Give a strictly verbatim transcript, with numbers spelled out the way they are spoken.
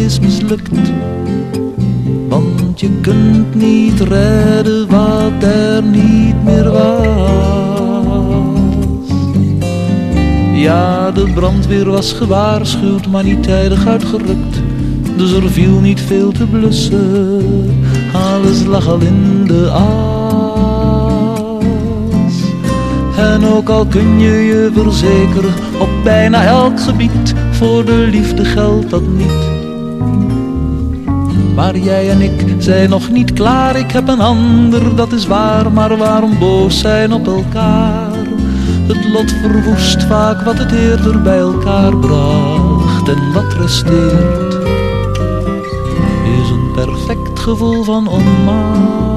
is mislukt. Want je kunt niet redden wat er niet meer was. Ja, de brandweer was gewaarschuwd, maar niet tijdig uitgerukt. Dus er viel niet veel te blussen, alles lag al in de as. En ook al kun je je verzekeren op bijna elk gebied, voor de liefde geldt dat niet. Maar jij en ik zijn nog niet klaar, ik heb een ander, dat is waar. Maar waarom boos zijn op elkaar? Het lot verwoest vaak wat het eerder bij elkaar bracht. En wat resteert is een perfect gevoel van onmacht.